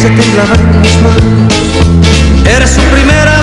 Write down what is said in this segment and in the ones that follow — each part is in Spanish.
se temblaban mis manos. Era su primera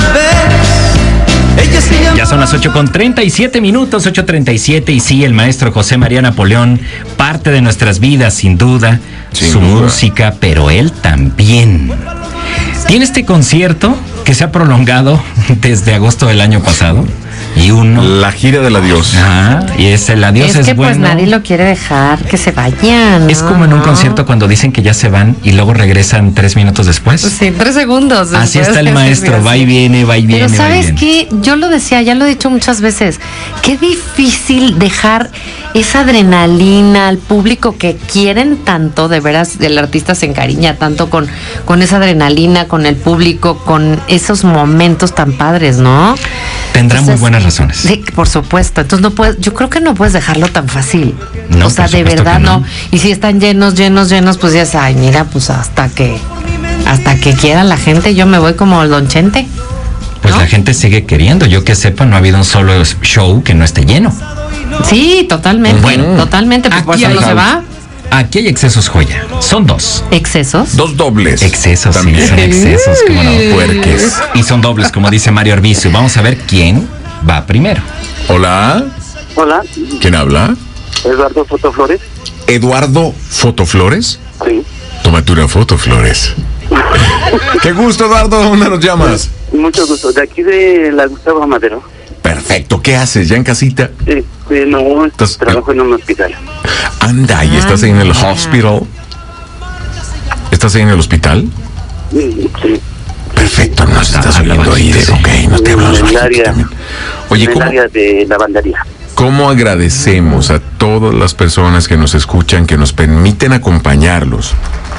vez. Ella se llama... Ya son las 8:37, 8:37, y sí, el maestro José María Napoleón, parte de nuestras vidas, sin duda, su música, pero él también. Tiene este concierto que se ha prolongado desde agosto del año pasado. Y la gira del adiós. Y es el adiós es que bueno. Pues nadie lo quiere dejar que se vayan. Es como en un concierto cuando dicen que ya se van y luego regresan 3 minutos después. Sí, 3 segundos después. Así está el maestro, va y viene, va y viene. Pero ¿sabes qué? Yo lo decía, ya lo he dicho muchas veces. Qué difícil dejar esa adrenalina al público que quieren tanto, de veras, el artista se encariña tanto con esa adrenalina, con el público, con esos momentos tan padres, ¿no? Tendrá muy buenas razones. Sí, por supuesto. Entonces no puedes, yo creo que no puedes dejarlo tan fácil. No, o sea, de verdad no. Y si están llenos, pues ya sabes, mira, pues hasta que quiera la gente, yo me voy como el Don Chente. Pues la gente sigue queriendo. Yo que sepa, no ha habido un solo show que no esté lleno. Sí, totalmente. Bueno, totalmente. Pues por eso no se va. Aquí hay excesos, Joya. Son 2. ¿Excesos? 2 dobles. Excesos, también. Sí, son excesos, como no. Puerques. Y son dobles, como dice Mario Arbizu. Vamos a ver quién va primero. Hola. Hola. ¿Quién habla? Eduardo Fotoflores. ¿Eduardo Fotoflores? Sí. Tómate una foto, Flores. Qué gusto, Eduardo. ¿Dónde nos llamas? Mucho gusto. De aquí de la Gustavo Madero. Perfecto. ¿Qué haces? ¿Ya en casita? No, trabajo en un hospital. Anda, ¿y estás ahí en el hospital? ¿Estás ahí en el hospital? Sí. Perfecto, nos estás oyendo ahí. Ok, no te hablo en el área, Oye, en el área de lavandería. ¿Cómo agradecemos a todas las personas que nos escuchan, que nos permiten acompañarlos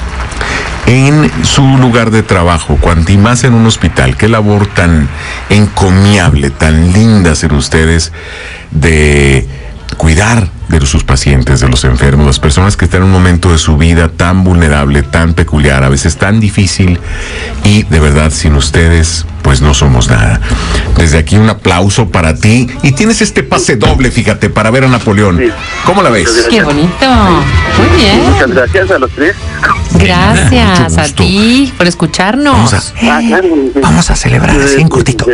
en su lugar de trabajo, cuanto y más en un hospital? Qué labor tan encomiable, tan linda hacer ustedes de cuidar de sus pacientes, de los enfermos, las personas que están en un momento de su vida tan vulnerable, tan peculiar, a veces tan difícil, y de verdad sin ustedes pues no somos nada. Desde aquí un aplauso para ti, y tienes este pase doble, fíjate, para ver a Napoleón. Sí. ¿Cómo la ves? Qué bonito. Muy bien. Muchas gracias a los 3. Gracias a ti por escucharnos. Vamos a celebrar así en cortito.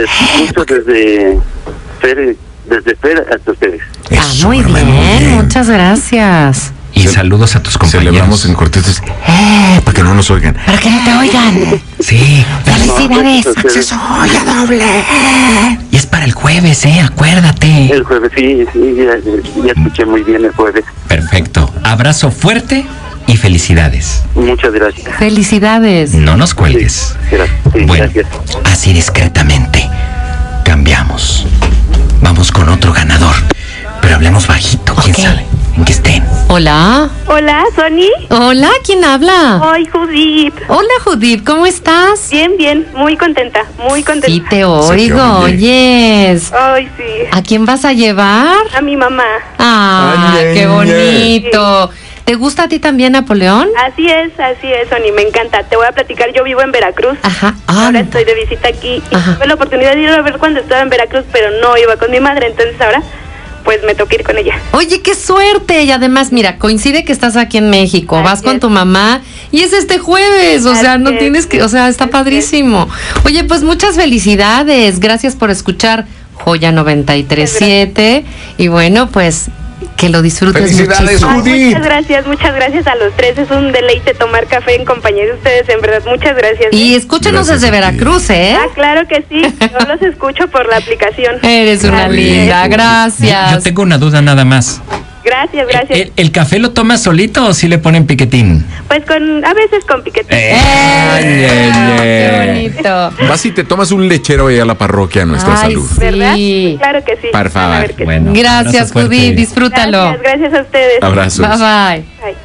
Desde Fer hasta ustedes. Eso, muy bien, muchas gracias. Y saludos a tus compañeros. Celebramos en cortito, para que no nos oigan. Para que no te oigan. Sí. Felicidades. Acceso ya doble. Y es para el jueves, acuérdate. El jueves, sí, ya escuché muy bien el jueves. Perfecto. Abrazo fuerte y felicidades. Muchas gracias. Felicidades. No nos cuelgues. Sí, bueno, gracias. así discretamente cambiamos. Vamos con otro ganador. Pero hablemos bajito, quién sabe en qué estén. Hola. Hola, Sony. Hola, ¿quién habla? Soy Judith. Hola, Judith, ¿cómo estás? Bien, muy contenta, muy contenta. Sí, te oigo, oyes. Ay, sí. ¿A quién vas a llevar? A mi mamá. Ah, qué bonito. ¿Te gusta a ti también, Napoleón? Así es, Sony, me encanta. Te voy a platicar, yo vivo en Veracruz. Ajá. Ahora estoy de visita aquí. Y tuve la oportunidad de ir a ver cuando estaba en Veracruz, pero no iba con mi madre, entonces ahora pues me toca ir con ella. Oye, qué suerte. Y además, mira, coincide que estás aquí en México, Así vas con es. tu mamá y es este jueves, o sea, Así no es, tienes que, o sea, está así padrísimo. Oye, pues muchas felicidades. Gracias por escuchar Joya 93.7 y bueno, pues que lo disfrutes Felicidades, muchísimo. Judith. Muchas gracias a los 3. Es un deleite tomar café en compañía de ustedes, en verdad. Muchas gracias. Y escúchanos Gracias desde a ti. Veracruz, ¿eh? Claro que sí. Yo los escucho por la aplicación. Eres una Gracias. linda, gracias. Yo tengo una duda nada más. Gracias. ¿El café lo tomas solito o si le ponen piquetín? Pues a veces con piquetín. Qué bonito. Vas y te tomas un lechero ahí a la parroquia a nuestra Ay, salud. ¿Verdad? sí. Claro que sí. Por favor. Van a ver que sí. Bueno, Gracias, abrazo fuerte. Judith, disfrútalo. Gracias a ustedes. Abrazos. Bye bye. Bye.